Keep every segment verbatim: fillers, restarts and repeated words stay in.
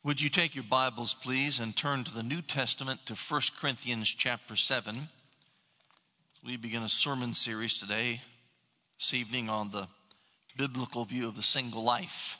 Would you take your Bibles, please, and turn to the New Testament to First Corinthians chapter seven. We begin a sermon series today, this evening, on the biblical view of the single life.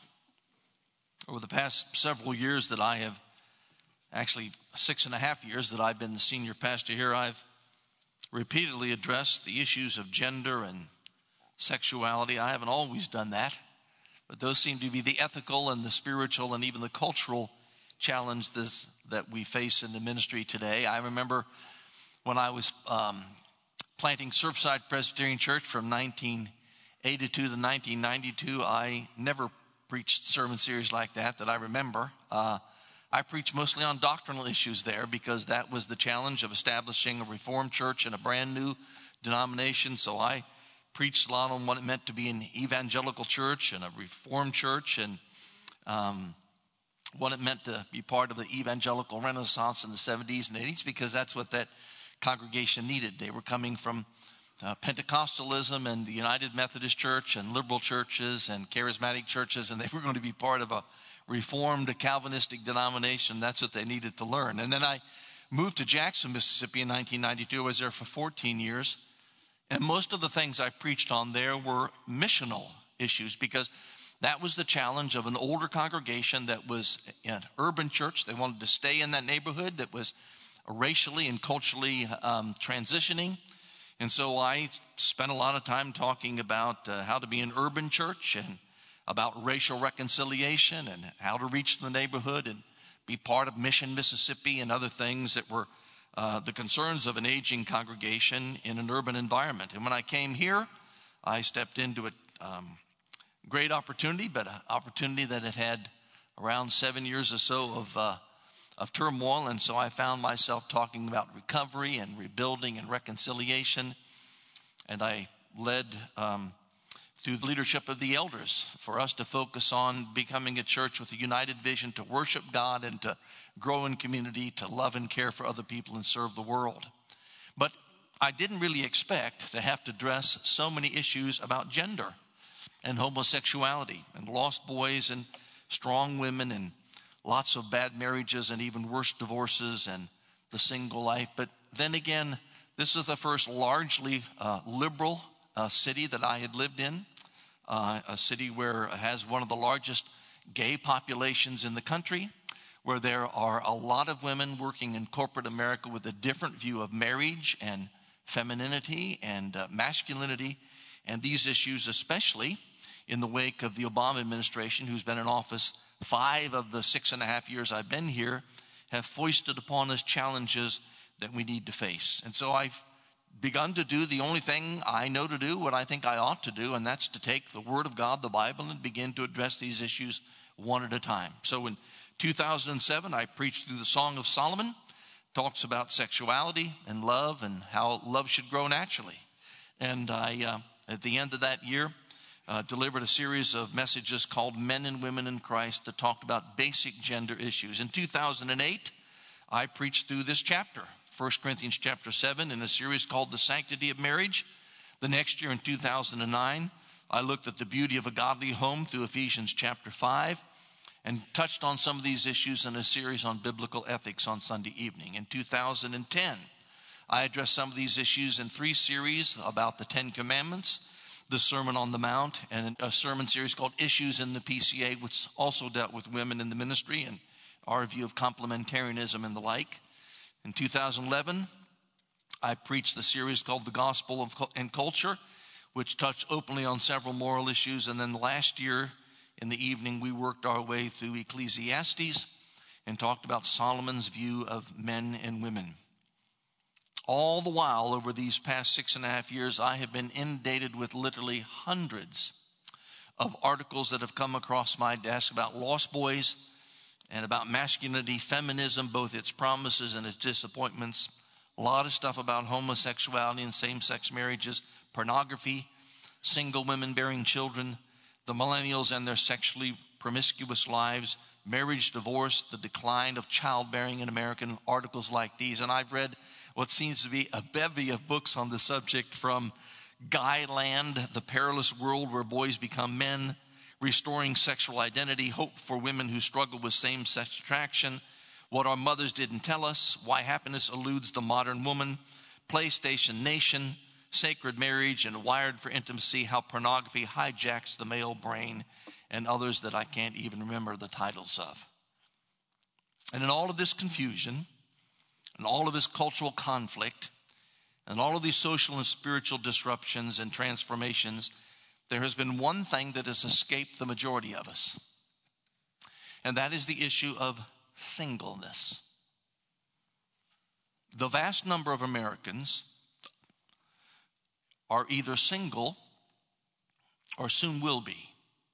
Over the past several years that I have, actually six and a half years that I've been the senior pastor here, I've repeatedly addressed the issues of gender and sexuality. I haven't always done that. But those seem to be the ethical and the spiritual and even the cultural challenges that we face in the ministry today. I remember when I was um, planting Surfside Presbyterian Church from nineteen eighty-two to nineteen ninety-two, I never preached sermon series like that that I remember. Uh, I preached mostly on doctrinal issues there because that was the challenge of establishing a Reformed church in a brand new denomination. So I preached a lot on what it meant to be an evangelical church and a Reformed church, and um, what it meant to be part of the evangelical renaissance in the seventies and eighties, because that's what that congregation needed. They were coming from uh, Pentecostalism and the United Methodist Church and liberal churches and charismatic churches, and they were going to be part of a Reformed Calvinistic denomination. That's what they needed to learn. And then I moved to Jackson, Mississippi in nineteen ninety-two. I was there for fourteen years. And most of the things I preached on there were missional issues, because that was the challenge of an older congregation that was an urban church. They wanted to stay in that neighborhood that was racially and culturally um, transitioning. And so I spent a lot of time talking about uh, how to be an urban church and about racial reconciliation and how to reach the neighborhood and be part of Mission Mississippi and other things that were Uh, the concerns of an aging congregation in an urban environment. And when I came here, I stepped into a um, great opportunity, but an opportunity that had had around seven years or so of, uh, of turmoil. And so I found myself talking about recovery and rebuilding and reconciliation. And I led um, through the leadership of the elders for us to focus on becoming a church with a united vision to worship God and to grow in community, to love and care for other people and serve the world. But I didn't really expect to have to address so many issues about gender and homosexuality and lost boys and strong women and lots of bad marriages and even worse divorces and the single life. But then again, this is the first largely uh, liberal uh, city that I had lived in, uh, a city where it has one of the largest gay populations in the country, where there are a lot of women working in corporate America with a different view of marriage and femininity and uh, masculinity, and these issues, especially in the wake of the Obama administration, who's been in office five of the six and a half years I've been here, have foisted upon us challenges that we need to face. And so I've begun to do the only thing I know to do, what I think I ought to do, and that's to take the Word of God, the Bible, and begin to address these issues one at a time. So in two thousand seven, I preached through the Song of Solomon. Talks about sexuality and love and how love should grow naturally. And I, uh, at the end of that year, uh, delivered a series of messages called Men and Women in Christ that talked about basic gender issues. In two thousand eight, I preached through this chapter, First Corinthians chapter seven, in a series called The Sanctity of Marriage. The next year, in two thousand nine, I looked at the beauty of a godly home through Ephesians chapter five, and touched on some of these issues in a series on biblical ethics on Sunday evening. In two thousand ten, I addressed some of these issues in three series about the Ten Commandments, the Sermon on the Mount, and a sermon series called Issues in the P C A, which also dealt with women in the ministry and our view of complementarianism and the like. In two thousand eleven, I preached the series called The Gospel of and Culture, which touched openly on several moral issues. And then last year, in the evening, we worked our way through Ecclesiastes and talked about Solomon's view of men and women. All the while, over these past six and a half years, I have been inundated with literally hundreds of articles that have come across my desk about lost boys and about masculinity, feminism, both its promises and its disappointments. A lot of stuff about homosexuality and same-sex marriages, pornography, single women bearing children, the millennials and their sexually promiscuous lives, marriage, divorce, the decline of childbearing in America, articles like these. And I've read what seems to be a bevy of books on the subject, from Guyland, The Perilous World Where Boys Become Men, restoring sexual identity, hope for women who struggle with same-sex attraction, what our mothers didn't tell us, why happiness eludes the modern woman, PlayStation Nation, sacred marriage, and wired for intimacy, how pornography hijacks the male brain, and others that I can't even remember the titles of. And in all of this confusion, and all of this cultural conflict, and all of these social and spiritual disruptions and transformations, there has been one thing that has escaped the majority of us, and that is the issue of singleness. The vast number of Americans are either single or soon will be.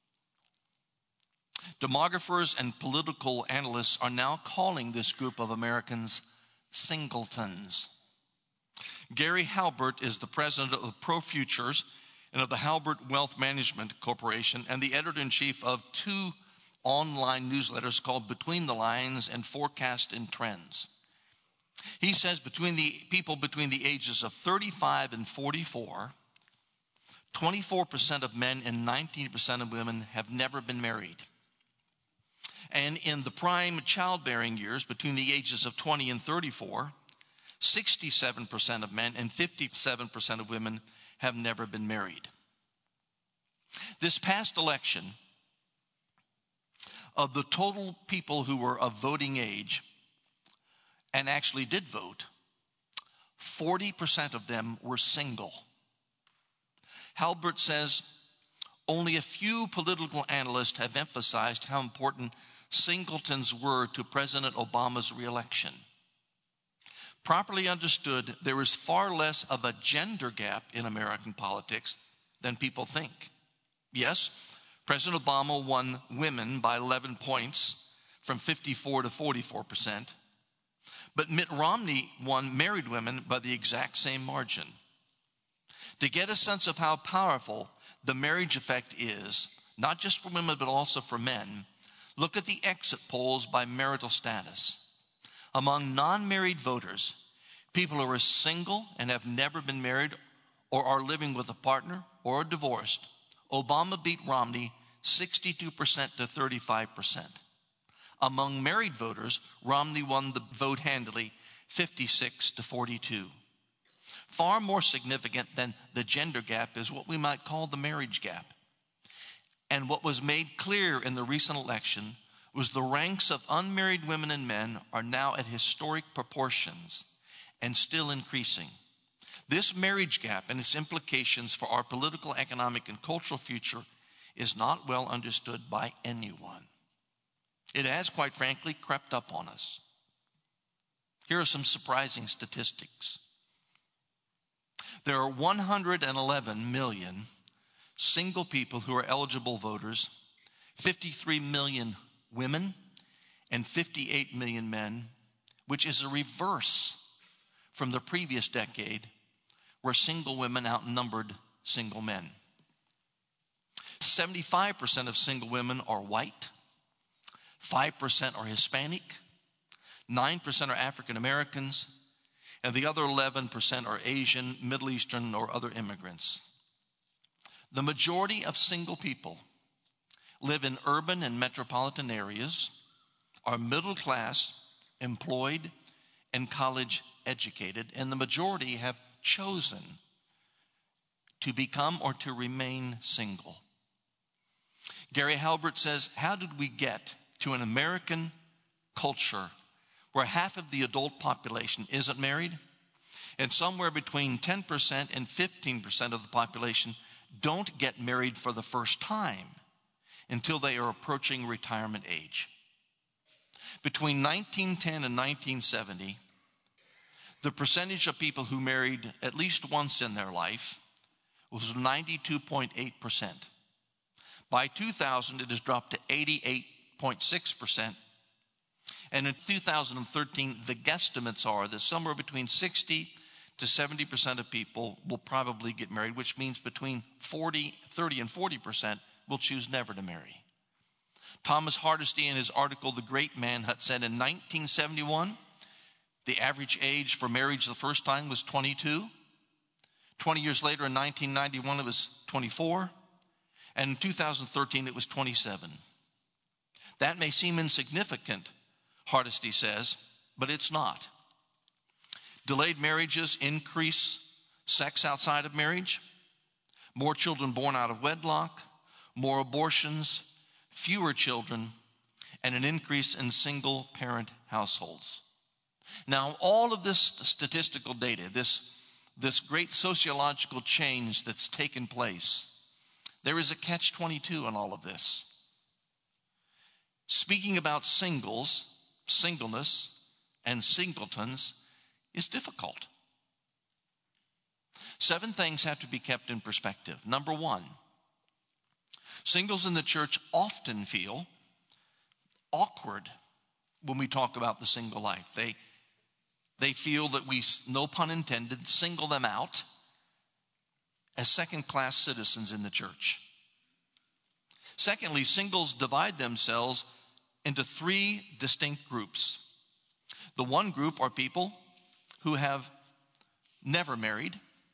Demographers and political analysts are now calling this group of Americans singletons. Gary Halbert is the president of ProFutures and of the Halbert Wealth Management Corporation and the editor-in-chief of two online newsletters called Between the Lines and Forecast and Trends. He says between the people between the ages of thirty-five and forty-four, twenty-four percent of men and nineteen percent of women have never been married. And in the prime childbearing years between the ages of twenty and thirty-four, sixty-seven percent of men and fifty-seven percent of women have never been married. This past election, of the total people who were of voting age and actually did vote, forty percent of them were single. Halbert says only a few political analysts have emphasized how important singletons were to President Obama's reelection. Properly understood, there is far less of a gender gap in American politics than people think. Yes, President Obama won women by eleven points from fifty-four to forty-four percent. But Mitt Romney won married women by the exact same margin. To get a sense of how powerful the marriage effect is, not just for women but also for men, look at the exit polls by marital status. Among non-married voters, people who are single and have never been married or are living with a partner or are divorced, Obama beat Romney sixty-two percent to thirty-five percent. Among married voters, Romney won the vote handily, fifty-six to forty-two. Far more significant than the gender gap is what we might call the marriage gap. And what was made clear in the recent election was the ranks of unmarried women and men are now at historic proportions and still increasing. This marriage gap and its implications for our political, economic, and cultural future is not well understood by anyone. It has, quite frankly, crept up on us. Here are some surprising statistics. There are one hundred eleven million single people who are eligible voters, fifty-three million women, and fifty-eight million men, which is a reverse from the previous decade where single women outnumbered single men. seventy-five percent of single women are white, five percent are Hispanic, nine percent are African Americans, and the other eleven percent are Asian, Middle Eastern, or other immigrants. The majority of single people live in urban and metropolitan areas, are middle class, employed, and college educated, and the majority have chosen to become or to remain single. Gary Halbert says, how did we get to an American culture where half of the adult population isn't married, and somewhere between ten percent and fifteen percent of the population don't get married for the first time until they are approaching retirement age? Between nineteen ten and nineteen seventy, the percentage of people who married at least once in their life was ninety-two point eight percent. By two thousand, it has dropped to eighty-eight point six percent. And in two thousand thirteen, the guesstimates are that somewhere between sixty to seventy percent of people will probably get married, which means between forty, thirty and forty percent will choose never to marry. Thomas Hardesty, in his article, The Great Manhunt, said in nineteen seventy-one, the average age for marriage the first time was twenty-two. twenty years later, in nineteen ninety-one, it was twenty-four. And in two thousand thirteen, it was twenty-seven. That may seem insignificant, Hardesty says, but it's not. Delayed marriages increase sex outside of marriage, more children born out of wedlock, more abortions, fewer children, and an increase in single-parent households. Now, all of this statistical data, this, this great sociological change that's taken place, there is a catch twenty-two in all of this. Speaking about singles, singleness, and singletons is difficult. Seven things have to be kept in perspective. Number one, singles in the church often feel awkward when we talk about the single life. They, they feel that we, no pun intended, single them out as second-class citizens in the church. Secondly, singles divide themselves into three distinct groups. The one group are people who have never married,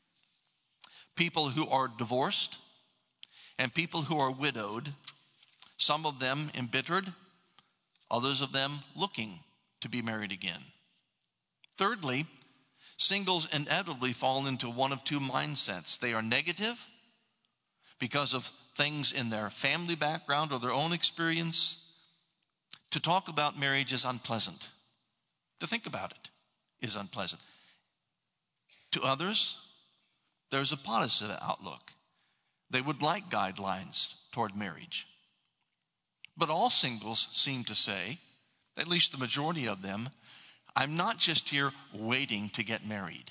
people who are divorced, and people who are widowed, some of them embittered, others of them looking to be married again. Thirdly, singles inevitably fall into one of two mindsets. They are negative because of things in their family background or their own experience. To talk about marriage is unpleasant. To think about it is unpleasant. To others, there's a positive outlook. They would like guidelines toward marriage. But all singles seem to say, at least the majority of them, I'm not just here waiting to get married.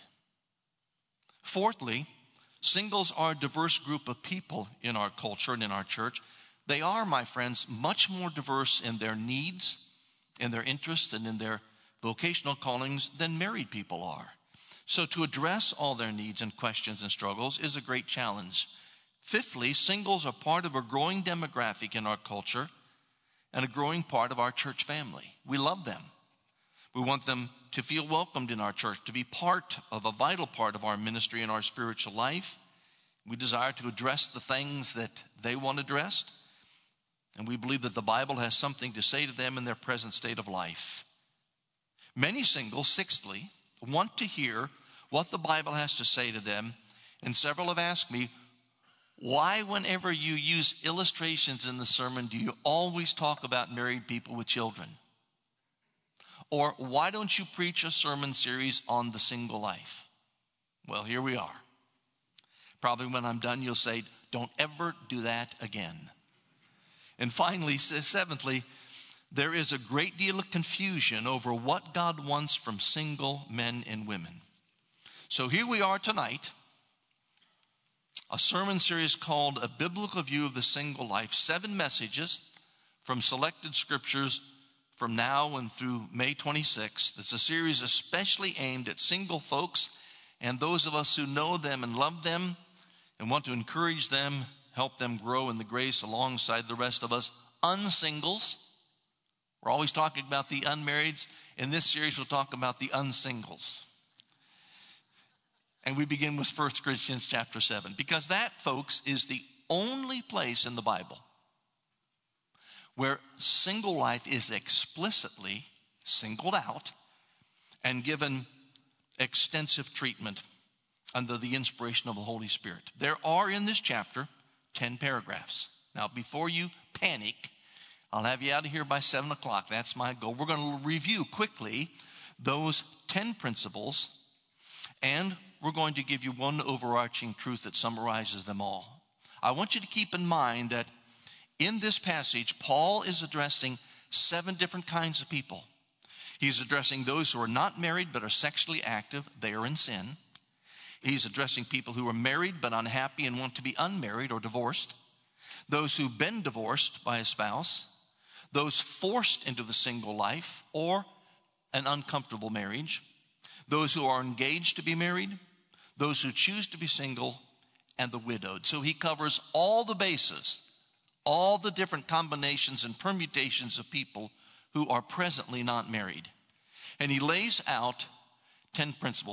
Fourthly, singles are a diverse group of people in our culture and in our church. They are, my friends, much more diverse in their needs, in their interests, and in their vocational callings than married people are. So to address all their needs and questions and struggles is a great challenge. Fifthly, singles are part of a growing demographic in our culture and a growing part of our church family. We love them. We want them to feel welcomed in our church, to be part of a vital part of our ministry and our spiritual life. We desire to address the things that they want addressed, and we believe that the Bible has something to say to them in their present state of life. Many singles, sixthly, want to hear what the Bible has to say to them, and several have asked me, why whenever you use illustrations in the sermon do you always talk about married people with children? Or why don't you preach a sermon series on the single life? Well, here we are. Probably when I'm done, you'll say, don't ever do that again. And finally, seventhly, there is a great deal of confusion over what God wants from single men and women. So here we are tonight, a sermon series called A Biblical View of the Single Life, seven messages from selected scriptures from now and through May twenty-sixth. It's a series especially aimed at single folks and those of us who know them and love them and want to encourage them, help them grow in the grace alongside the rest of us unsingles. We're always talking about the unmarrieds. In this series, we'll talk about the unsingles. And we begin with First Corinthians chapter seven, because that, folks, is the only place in the Bible where single life is explicitly singled out and given extensive treatment under the inspiration of the Holy Spirit. There are in this chapter ten paragraphs. Now, before you panic, I'll have you out of here by seven o'clock. That's my goal. We're going to review quickly those ten principles, and we're going to give you one overarching truth that summarizes them all. I want you to keep in mind that in this passage, Paul is addressing seven different kinds of people. He's addressing those who are not married but are sexually active. They are in sin. He's addressing people who are married but unhappy and want to be unmarried or divorced. Those who've been divorced by a spouse. Those forced into the single life or an uncomfortable marriage. Those who are engaged to be married. Those who choose to be single, and the widowed. So he covers all the bases, all the different combinations and permutations of people who are presently not married. And he lays out ten principles.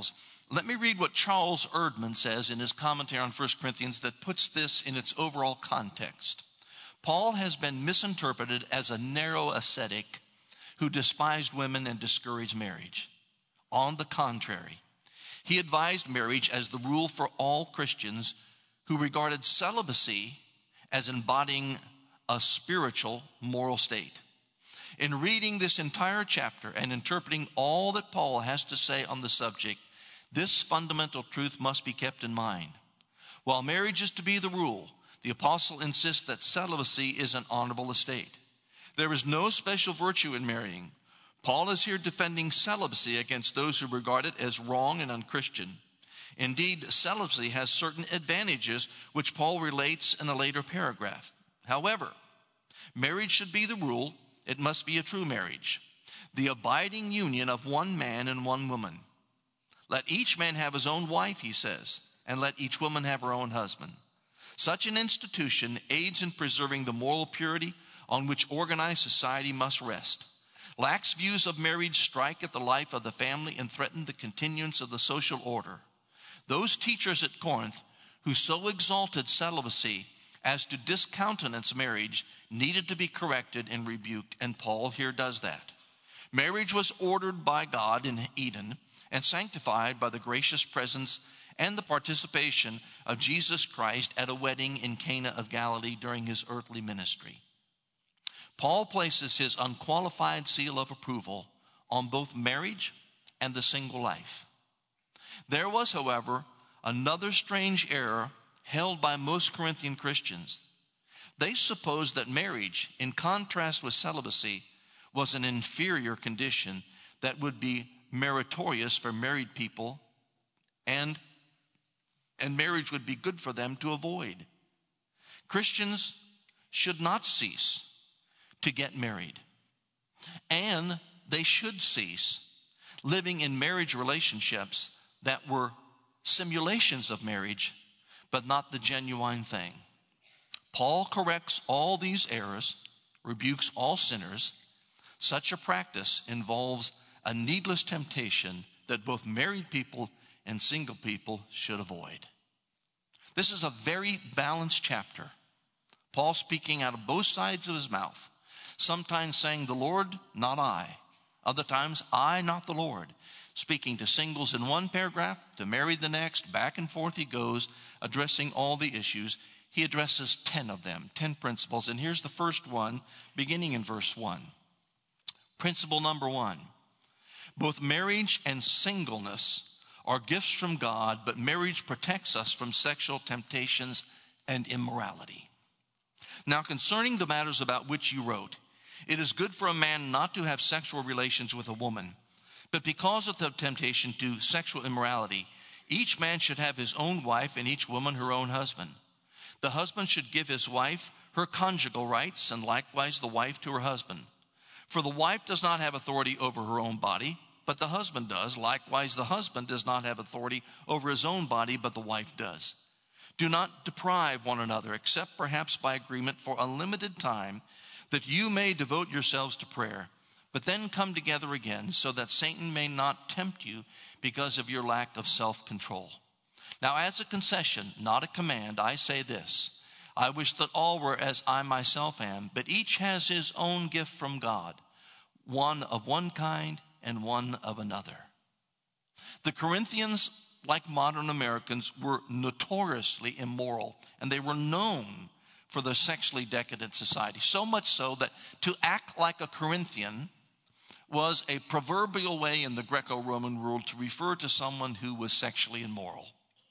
Let me read what Charles Erdman says in his commentary on First Corinthians that puts this in its overall context. Paul has been misinterpreted as a narrow ascetic who despised women and discouraged marriage. On the contrary, he advised marriage as the rule for all Christians who regarded celibacy as embodying a spiritual moral state. In reading this entire chapter and interpreting all that Paul has to say on the subject, this fundamental truth must be kept in mind. While marriage is to be the rule, the apostle insists that celibacy is an honorable estate. There is no special virtue in marrying. Paul is here defending celibacy against those who regard it as wrong and unchristian. Indeed, celibacy has certain advantages which Paul relates in a later paragraph. However, marriage should be the rule. It must be a true marriage, the abiding union of one man and one woman. Let each man have his own wife, he says, and let each woman have her own husband. Such an institution aids in preserving the moral purity on which organized society must rest. Lax views of marriage strike at the life of the family and threaten the continuance of the social order. Those teachers at Corinth who so exalted celibacy as to discountenance marriage needed to be corrected and rebuked, and Paul here does that. Marriage was ordered by God in Eden and sanctified by the gracious presence and the participation of Jesus Christ at a wedding in Cana of Galilee during his earthly ministry. Paul places his unqualified seal of approval on both marriage and the single life. There was, however, another strange error held by most Corinthian Christians. They supposed that marriage, in contrast with celibacy, was an inferior condition that would be meritorious for married people, and, and marriage would be good for them to avoid. Christians should not cease to get married, and they should cease living in marriage relationships that were simulations of marriage, but not the genuine thing. Paul corrects all these errors, rebukes all sinners. Such a practice involves a needless temptation that both married people and single people should avoid. This is a very balanced chapter. Paul speaking out of both sides of his mouth, sometimes saying, "The Lord, not I." Other times, "I, not the Lord." Speaking to singles in one paragraph, to married the next, back and forth he goes, addressing all the issues. He addresses ten of them, ten principles. And here's the first one, beginning in verse one. Principle number one: both marriage and singleness are gifts from God, but marriage protects us from sexual temptations and immorality. Now, concerning the matters about which you wrote, it is good for a man not to have sexual relations with a woman. But because of the temptation to sexual immorality, each man should have his own wife and each woman her own husband. The husband should give his wife her conjugal rights, and likewise the wife to her husband. For the wife does not have authority over her own body, but the husband does. Likewise, the husband does not have authority over his own body, but the wife does. Do not deprive one another, except perhaps by agreement for a limited time, that you may devote yourselves to prayer. But then come together again, so that Satan may not tempt you because of your lack of self-control. Now, as a concession, not a command, I say this: I wish that all were as I myself am, but each has his own gift from God, one of one kind and one of another. The Corinthians, like modern Americans, were notoriously immoral, and they were known for their sexually decadent society. So much so that to act like a Corinthian was a proverbial way in the Greco-Roman world to refer to someone who was sexually immoral.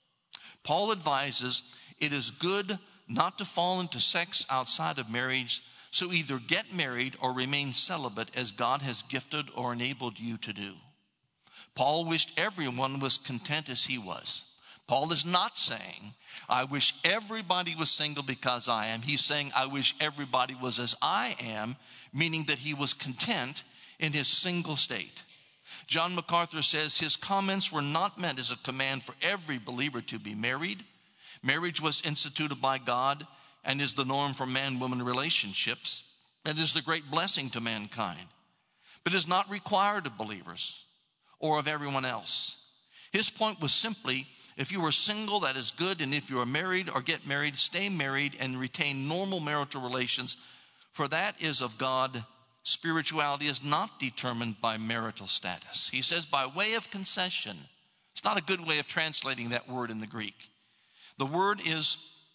Paul advises it is good not to fall into sex outside of marriage, so either get married or remain celibate as God has gifted or enabled you to do. Paul wished everyone was content as he was. Paul is not saying, I wish everybody was single because I am. He's saying, I wish everybody was as I am, meaning that he was content in his single state. John MacArthur says his comments were not meant as a command for every believer to be married. Marriage was instituted by God and is the norm for man-woman relationships, and is the great blessing to mankind, but is not required of believers or of everyone else. His point was simply, if you are single, that is good, and if you are married or get married, stay married and retain normal marital relations, for that is of God. Spirituality is not determined by marital status. He says by way of concession. It's not a good way of translating that word in the Greek. The word is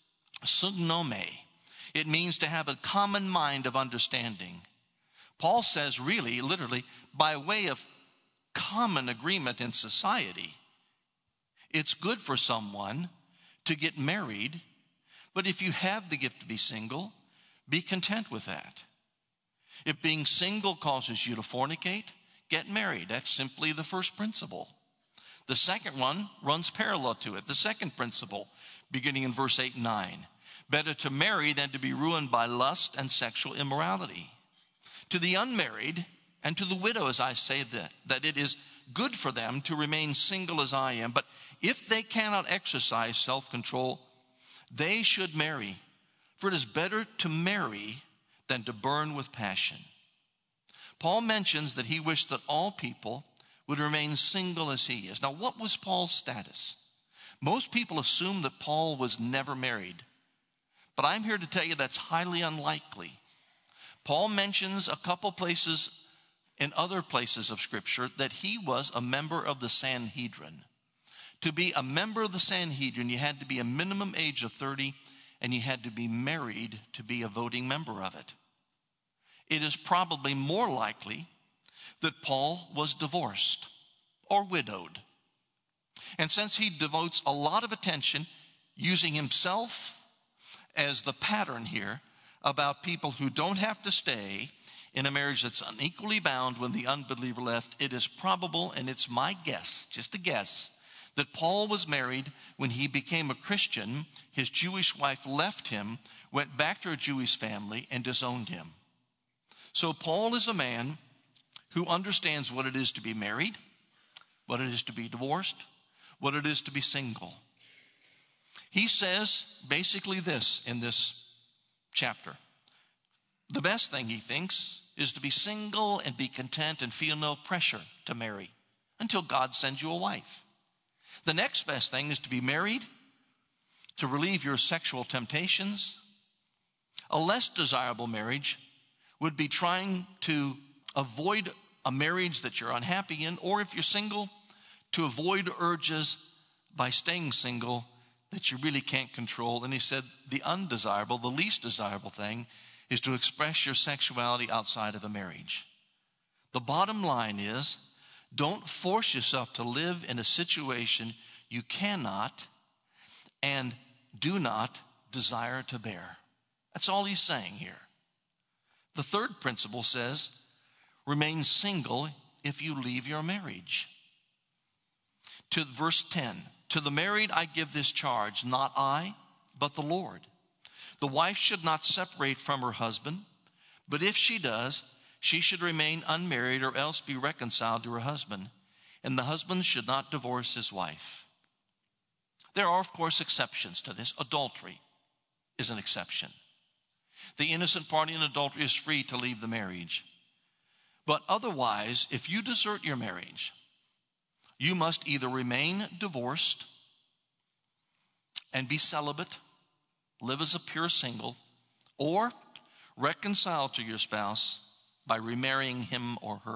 sugnome. It means to have a common mind of understanding. Paul says really, literally, by way of common agreement in society, it's good for someone to get married, but if you have the gift to be single, be content with that. If being single causes you to fornicate, get married. That's simply the first principle. The second one runs parallel to it. The second principle, beginning in verse eight and nine. Better to marry than to be ruined by lust and sexual immorality. To the unmarried and to the widow, as I say that, that it is good for them to remain single as I am. But if they cannot exercise self-control, they should marry. For it is better to marry than to burn with passion. Paul mentions that he wished that all people would remain single as he is. Now, what was Paul's status? Most people assume that Paul was never married. But I'm here to tell you that's highly unlikely. Paul mentions a couple places in other places of Scripture that he was a member of the Sanhedrin. To be a member of the Sanhedrin, you had to be a minimum age of thirty, and you had to be married to be a voting member of it. It is probably more likely that Paul was divorced or widowed. And since he devotes a lot of attention using himself as the pattern here about people who don't have to stay in a marriage that's unequally bound when the unbeliever left, it is probable, and it's my guess, just a guess, that Paul was married when he became a Christian. His Jewish wife left him, went back to her Jewish family, and disowned him. So Paul is a man who understands what it is to be married, what it is to be divorced, what it is to be single. He says basically this in this chapter. The best thing, he thinks, is to be single and be content and feel no pressure to marry until God sends you a wife. The next best thing is to be married, to relieve your sexual temptations. A less desirable marriage would be trying to avoid a marriage that you're unhappy in, or if you're single, to avoid urges by staying single that you really can't control. And he said the undesirable, the least desirable thing is to express your sexuality outside of a marriage. The bottom line is, don't force yourself to live in a situation you cannot and do not desire to bear. That's all he's saying here. The third principle says, remain single if you leave your marriage. To verse ten, to the married I give this charge, not I, but the Lord. The wife should not separate from her husband, but if she does, she should remain unmarried or else be reconciled to her husband, and the husband should not divorce his wife. There are, of course, exceptions to this. Adultery is an exception. The innocent party in adultery is free to leave the marriage. But otherwise, if you desert your marriage, you must either remain divorced and be celibate, live as a pure single, or reconcile to your spouse by remarrying him or her.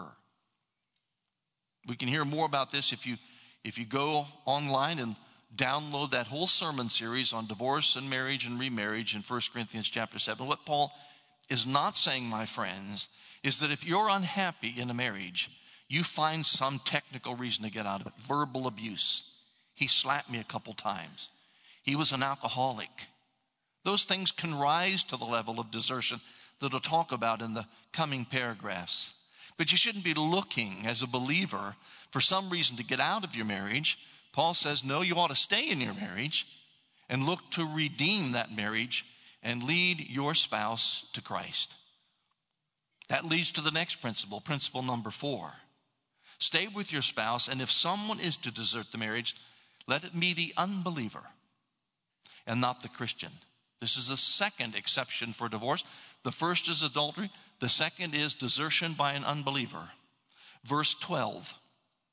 We can hear more about this if you if you go online and download that whole sermon series on divorce and marriage and remarriage in First Corinthians chapter seven. What Paul is not saying, my friends, is that if you're unhappy in a marriage, you find some technical reason to get out of it. Verbal abuse. He slapped me a couple times. He was an alcoholic. Those things can rise to the level of desertion that we'll talk about in the coming paragraphs. But you shouldn't be looking as a believer for some reason to get out of your marriage. Paul says, no, you ought to stay in your marriage and look to redeem that marriage and lead your spouse to Christ. That leads to the next principle, principle number four. Stay with your spouse, and if someone is to desert the marriage, let it be the unbeliever and not the Christian. This is a second exception for divorce. The first is adultery. The second is desertion by an unbeliever. Verse twelve.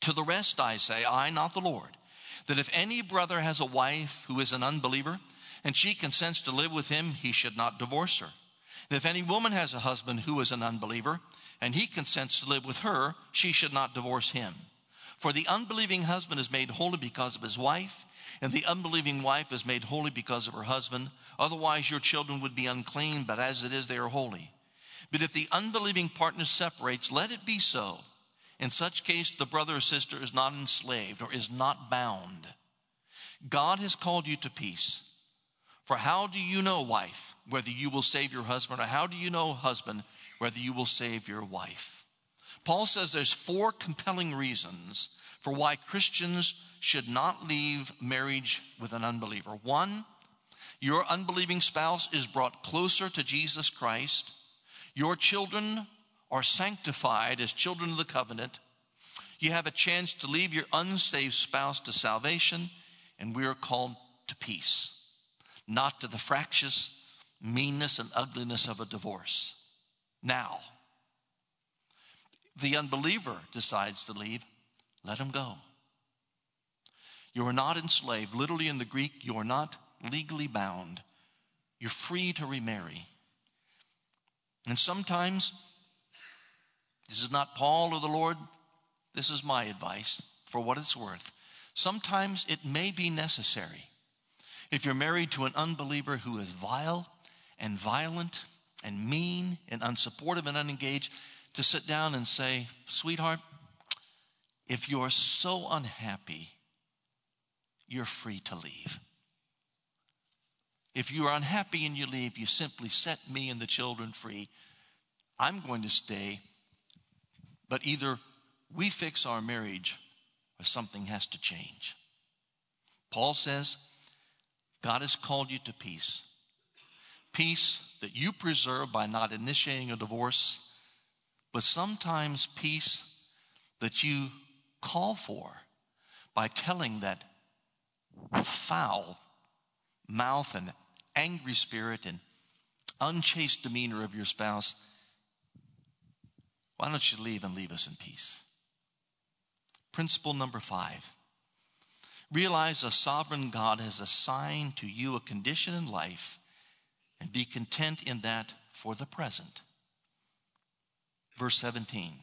To the rest I say, I, not the Lord, that if any brother has a wife who is an unbeliever, and she consents to live with him, he should not divorce her. And if any woman has a husband who is an unbeliever, and he consents to live with her, she should not divorce him. For the unbelieving husband is made holy because of his wife, and the unbelieving wife is made holy because of her husband. Otherwise your children would be unclean, but as it is, they are holy. But if the unbelieving partner separates, let it be so. In such case, the brother or sister is not enslaved or is not bound. God has called you to peace. For how do you know, wife, whether you will save your husband? Or how do you know, husband, whether you will save your wife? Paul says there's four compelling reasons for why Christians should not leave marriage with an unbeliever. One, your unbelieving spouse is brought closer to Jesus Christ. Your children are sanctified as children of the covenant. You have a chance to leave your unsaved spouse to salvation, and we are called to peace, not to the fractious meanness and ugliness of a divorce. Now, the unbeliever decides to leave, let him go. You are not enslaved. Literally in the Greek, you are not legally bound. You're free to remarry. And sometimes, this is not Paul or the Lord, this is my advice for what it's worth. Sometimes it may be necessary, if you're married to an unbeliever who is vile and violent and mean and unsupportive and unengaged, to sit down and say, sweetheart, if you're so unhappy, you're free to leave. If you are unhappy and you leave, you simply set me and the children free. I'm going to stay, but either we fix our marriage or something has to change. Paul says, God has called you to peace. Peace that you preserve by not initiating a divorce, but sometimes peace that you call for by telling that foul mouth and angry spirit and unchaste demeanor of your spouse, why don't you leave and leave us in peace? Principle number five. Realize a sovereign God has assigned to you a condition in life and be content in that for the present. Verse seventeen.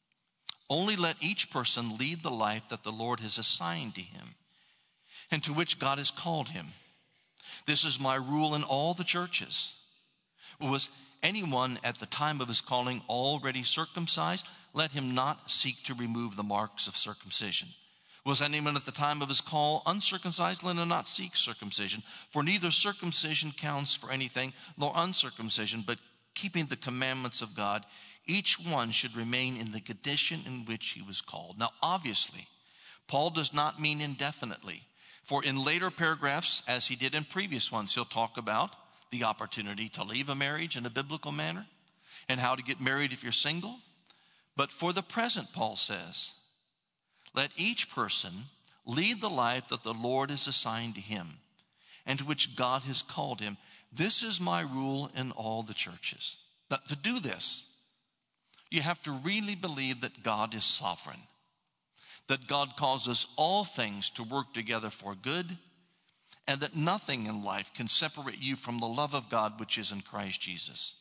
Only let each person lead the life that the Lord has assigned to him and to which God has called him. This is my rule in all the churches. Was anyone at the time of his calling already circumcised? Let him not seek to remove the marks of circumcision. Was anyone at the time of his call uncircumcised? Let him not seek circumcision. For neither circumcision counts for anything, nor uncircumcision, but keeping the commandments of God. Each one should remain in the condition in which he was called. Now, obviously, Paul does not mean indefinitely. For in later paragraphs, as he did in previous ones, he'll talk about the opportunity to leave a marriage in a biblical manner and how to get married if you're single. But for the present, Paul says, let each person lead the life that the Lord has assigned to him and to which God has called him. This is my rule in all the churches. Now, to do this, you have to really believe that God is sovereign, that God causes all things to work together for good, and that nothing in life can separate you from the love of God which is in Christ Jesus.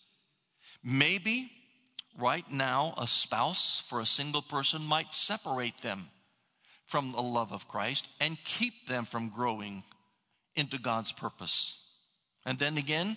Maybe right now a spouse for a single person might separate them from the love of Christ and keep them from growing into God's purpose. And then again,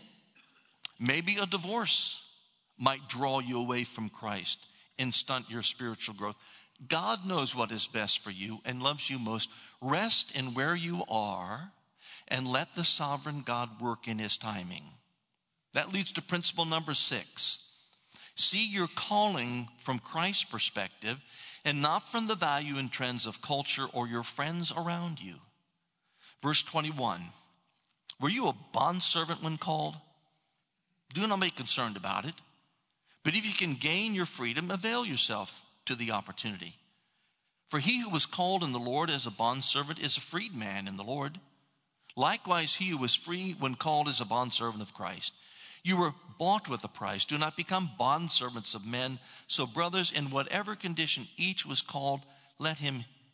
maybe a divorce might draw you away from Christ and stunt your spiritual growth. God knows what is best for you and loves you most. Rest in where you are and let the sovereign God work in his timing. That leads to principle number six. See your calling from Christ's perspective and not from the value and trends of culture or your friends around you. Verse twenty-one. Were you a bondservant when called? Do not be concerned about it. But if you can gain your freedom, avail yourself to the opportunity. For he who was called in the Lord as a bondservant is a freedman in the Lord. Likewise, he who was free when called is a bondservant of Christ. You were bought with a price. Do not become bondservants of men. So brothers, in whatever condition each was called, let him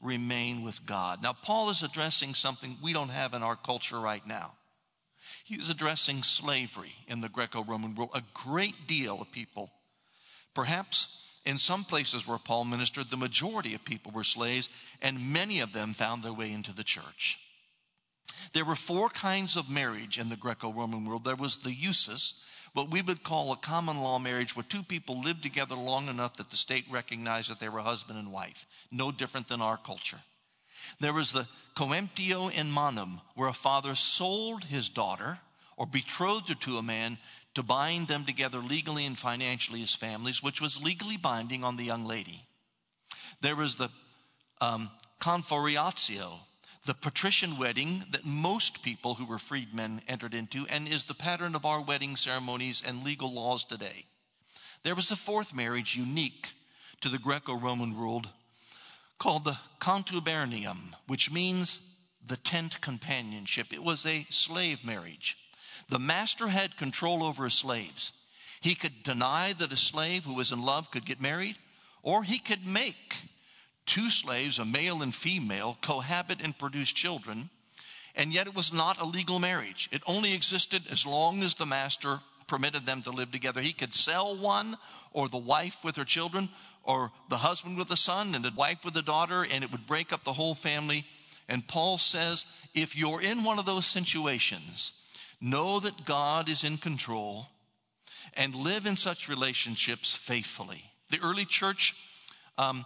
remain with God. Now, Paul is addressing something we don't have in our culture right now. He's addressing slavery in the Greco-Roman world. A great deal of people, perhaps in some places where Paul ministered, the majority of people were slaves, and many of them found their way into the church. There were four kinds of marriage in the Greco-Roman world. There was the usus, what we would call a common law marriage, where two people lived together long enough that the state recognized that they were husband and wife. No different than our culture. There was the coemptio in manum, where a father sold his daughter or betrothed her to a man to bind them together legally and financially as families, which was legally binding on the young lady. There was the um, conforiatio, the patrician wedding that most people who were freedmen entered into, and is the pattern of our wedding ceremonies and legal laws today. There was a fourth marriage unique to the Greco-Roman world called the contubernium, which means the tent companionship. It was a slave marriage. The master had control over his slaves. He could deny that a slave who was in love could get married, or he could make two slaves, a male and female, cohabit and produce children, and yet it was not a legal marriage. It only existed as long as the master permitted them to live together. He could sell one, or the wife with her children, or the husband with a son, and the wife with a daughter, and it would break up the whole family. And Paul says, if you're in one of those situations, know that God is in control and live in such relationships faithfully. The early church um,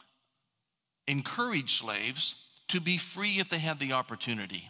encouraged slaves to be free if they had the opportunity,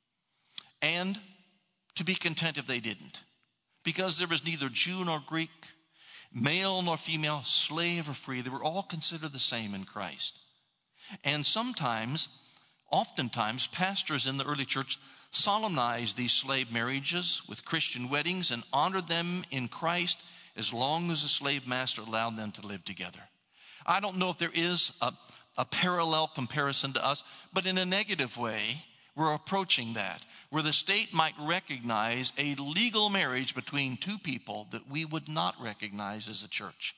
and to be content if they didn't, because there was neither Jew nor Greek, male nor female, slave or free. They were all considered the same in Christ. And sometimes, oftentimes, pastors in the early church solemnized these slave marriages with Christian weddings and honored them in Christ as long as the slave master allowed them to live together. I don't know if there is a, a parallel comparison to us, but in a negative way, we're approaching that, where the state might recognize a legal marriage between two people that we would not recognize as a church.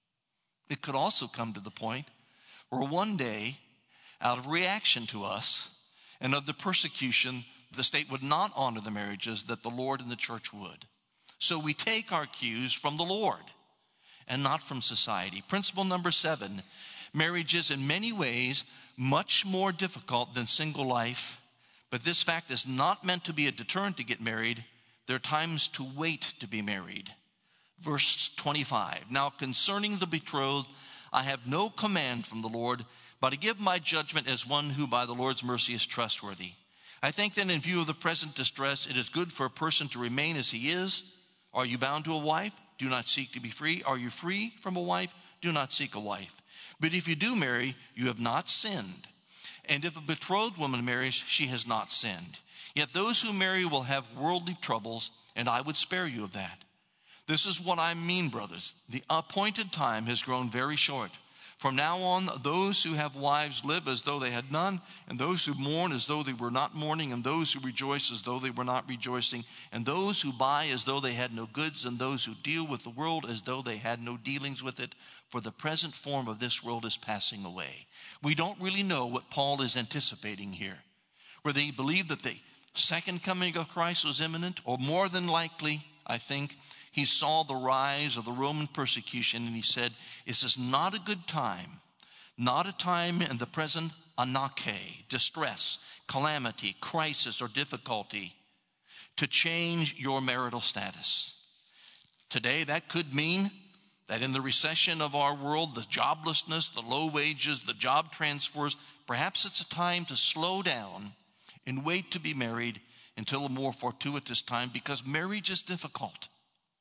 It could also come to the point where one day, out of reaction to us and of the persecution, the state would not honor the marriages that the Lord and the church would. So we take our cues from the Lord and not from society. Principle number seven, marriage is in many ways much more difficult than single life, but this fact is not meant to be a deterrent to get married. There are times to wait to be married. Verse twenty-five, now concerning the betrothed, I have no command from the Lord, but I give my judgment as one who by the Lord's mercy is trustworthy. I think then in view of the present distress, it is good for a person to remain as he is. Are you bound to a wife? Do not seek to be free. Are you free from a wife? Do not seek a wife. But if you do marry, you have not sinned. And if a betrothed woman marries, she has not sinned. Yet those who marry will have worldly troubles, and I would spare you of that. This is what I mean, brothers. The appointed time has grown very short. From now on, those who have wives live as though they had none, and those who mourn as though they were not mourning, and those who rejoice as though they were not rejoicing, and those who buy as though they had no goods, and those who deal with the world as though they had no dealings with it. For the present form of this world is passing away. We don't really know what Paul is anticipating here. Whether he believed that the second coming of Christ was imminent, or more than likely, I think, he saw the rise of the Roman persecution, and he said, this is not a good time, not a time in the present anake, distress, calamity, crisis, or difficulty to change your marital status. Today, that could mean that in the recession of our world, the joblessness, the low wages, the job transfers, perhaps it's a time to slow down and wait to be married until a more fortuitous time, because marriage is difficult.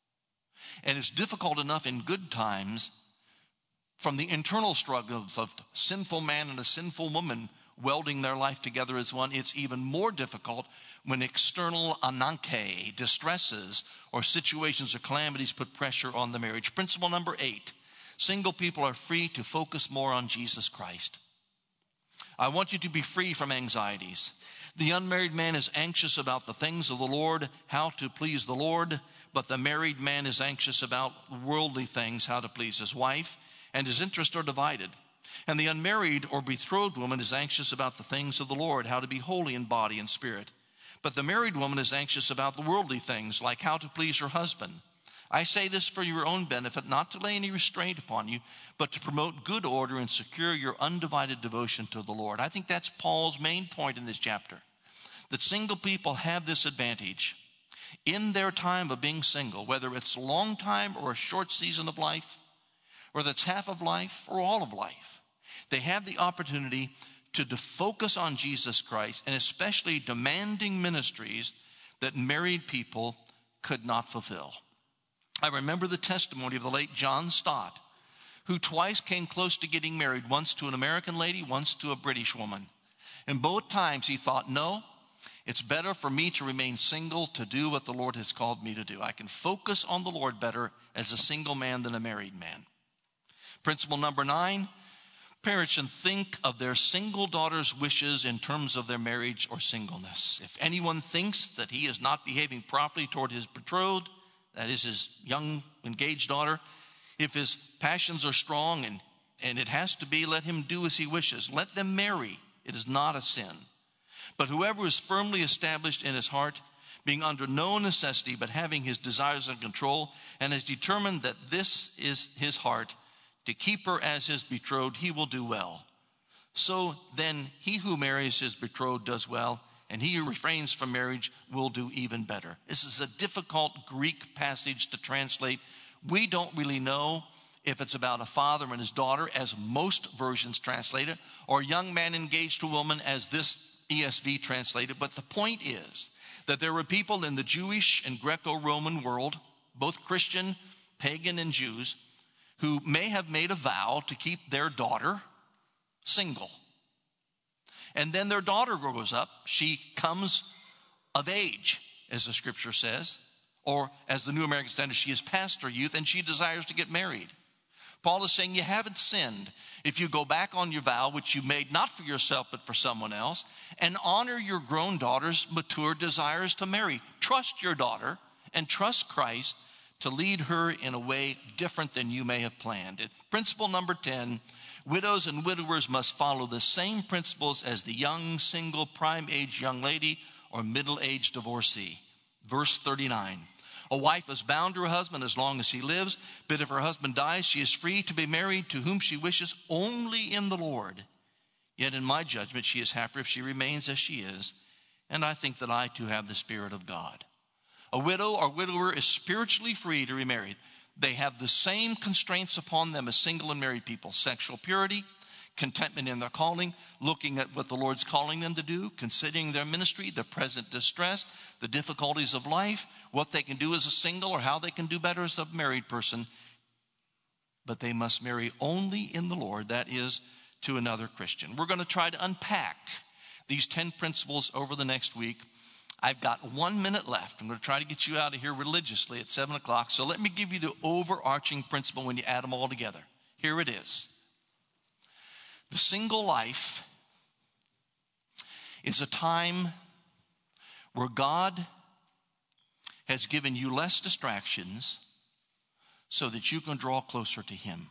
And it's difficult enough in good times from the internal struggles of sinful man and a sinful woman welding their life together as one. It's even more difficult when external ananke, distresses, or situations or calamities put pressure on the marriage. Principle number eight, single people are free to focus more on Jesus Christ. I want you to be free from anxieties. The unmarried man is anxious about the things of the Lord, how to please the Lord, but the married man is anxious about worldly things, how to please his wife, and his interests are divided. And the unmarried or betrothed woman is anxious about the things of the Lord, how to be holy in body and spirit. But the married woman is anxious about the worldly things, like how to please her husband. I say this for your own benefit, not to lay any restraint upon you, but to promote good order and secure your undivided devotion to the Lord. I think that's Paul's main point in this chapter, that single people have this advantage. In their time of being single, whether it's a long time or a short season of life, whether it's half of life or all of life, they have the opportunity to, to focus on Jesus Christ, and especially demanding ministries that married people could not fulfill. I remember the testimony of the late John Stott, who twice came close to getting married, once to an American lady, once to a British woman. And both times he thought, no, it's better for me to remain single to do what the Lord has called me to do. I can focus on the Lord better as a single man than a married man. Principle number nine, parents should think of their single daughter's wishes in terms of their marriage or singleness. If anyone thinks that he is not behaving properly toward his betrothed, that is his young engaged daughter, if his passions are strong and, and it has to be, let him do as he wishes. Let them marry. It is not a sin. But whoever is firmly established in his heart, being under no necessity, but having his desires under control, and has determined that this is his heart, to keep her as his betrothed, he will do well. So then he who marries his betrothed does well, and he who refrains from marriage will do even better. This is a difficult Greek passage to translate. We don't really know if it's about a father and his daughter, as most versions translate it, or a young man engaged to a woman, as this E S V translated. But the point is that there were people in the Jewish and Greco-Roman world, both Christian, pagan, and Jews, who may have made a vow to keep their daughter single. And then their daughter grows up. She comes of age, as the scripture says, or as the New American Standard, she is past her youth and she desires to get married. Paul is saying you haven't sinned if you go back on your vow, which you made not for yourself but for someone else, and honor your grown daughter's mature desires to marry. Trust your daughter and trust Christ to lead her in a way different than you may have planned. Principle number ten, widows and widowers must follow the same principles as the young, single, prime-age young lady or middle-aged divorcee. Verse thirty-nine, a wife is bound to her husband as long as he lives, but if her husband dies, she is free to be married to whom she wishes only in the Lord. Yet in my judgment, she is happier if she remains as she is, and I think that I too have the Spirit of God. A widow or widower is spiritually free to remarry. They have the same constraints upon them as single and married people: sexual purity, contentment in their calling, looking at what the Lord's calling them to do, considering their ministry, the present distress, the difficulties of life, what they can do as a single or how they can do better as a married person. But they must marry only in the Lord, that is, to another Christian. We're going to try to unpack these ten principles over the next week. I've got one minute left. I'm going to try to get you out of here religiously at seven o'clock. So let me give you the overarching principle when you add them all together. Here it is. The single life is a time where God has given you less distractions so that you can draw closer to Him.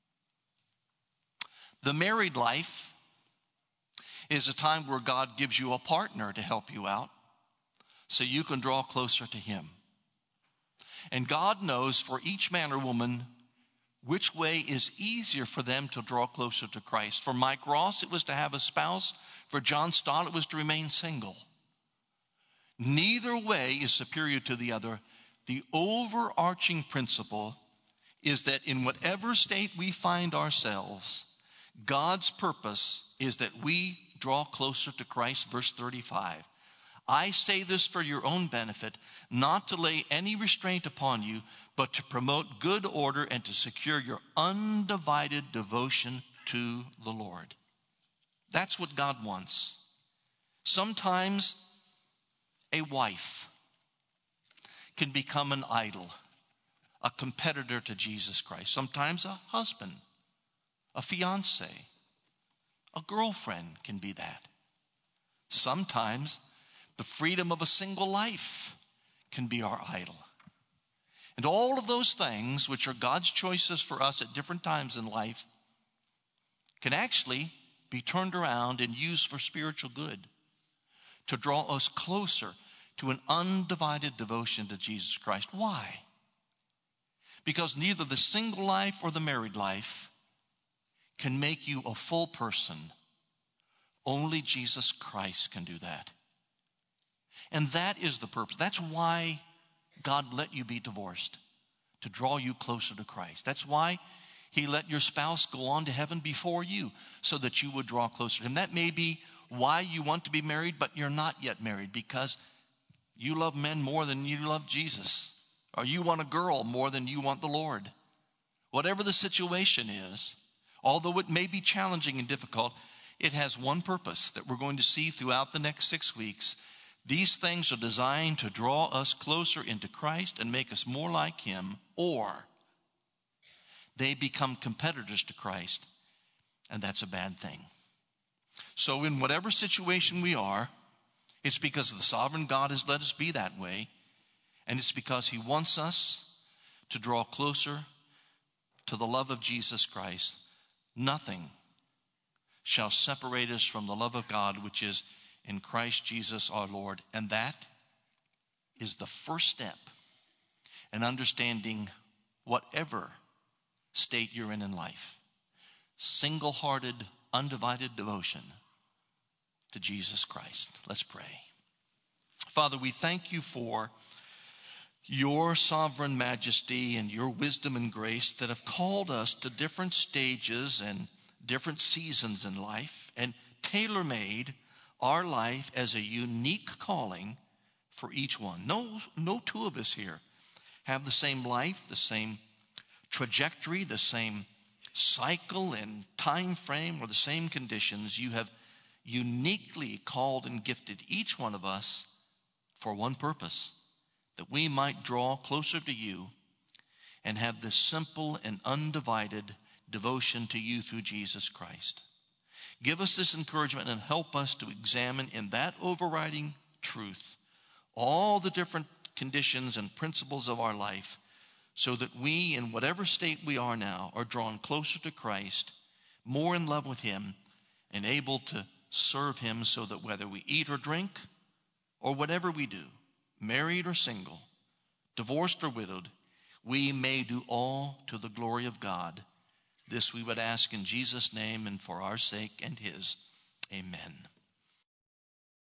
The married life is a time where God gives you a partner to help you out so you can draw closer to Him. And God knows for each man or woman which way is easier for them to draw closer to Christ. For Mike Ross, it was to have a spouse. For John Stott, it was to remain single. Neither way is superior to the other. The overarching principle is that in whatever state we find ourselves, God's purpose is that we draw closer to Christ. Verse thirty-five. I say this for your own benefit, not to lay any restraint upon you, but to promote good order and to secure your undivided devotion to the Lord. That's what God wants. Sometimes a wife can become an idol, a competitor to Jesus Christ. Sometimes a husband, a fiance, a girlfriend can be that. Sometimes the freedom of a single life can be our idol. And all of those things, which are God's choices for us at different times in life, can actually be turned around and used for spiritual good, to draw us closer to an undivided devotion to Jesus Christ. Why? Because neither the single life or the married life can make you a full person. Only Jesus Christ can do that. And that is the purpose. That's why God let you be divorced, to draw you closer to Christ. That's why he let your spouse go on to heaven before you, so that you would draw closer to him. That may be why you want to be married, but you're not yet married, because you love men more than you love Jesus. Or you want a girl more than you want the Lord. Whatever the situation is, although it may be challenging and difficult, it has one purpose that we're going to see throughout the next six weeks. These things are designed to draw us closer into Christ and make us more like him, or they become competitors to Christ, and that's a bad thing. So in whatever situation we are, it's because the sovereign God has let us be that way, and it's because he wants us to draw closer to the love of Jesus Christ. Nothing shall separate us from the love of God, which is in Christ Jesus our Lord. And that is the first step in understanding whatever state you're in in life. Single-hearted, undivided devotion to Jesus Christ. Let's pray. Father, we thank you for your sovereign majesty and your wisdom and grace that have called us to different stages and different seasons in life, and tailor-made our life as a unique calling for each one. No, no two of us here have the same life, the same trajectory, the same cycle and time frame, or the same conditions. You have uniquely called and gifted each one of us for one purpose, that we might draw closer to you and have this simple and undivided devotion to you through Jesus Christ. Give us this encouragement and help us to examine in that overriding truth all the different conditions and principles of our life, so that we, in whatever state we are now, are drawn closer to Christ, more in love with him, and able to serve him, so that whether we eat or drink, or whatever we do, married or single, divorced or widowed, we may do all to the glory of God. This we would ask in Jesus' name and for our sake and his. Amen.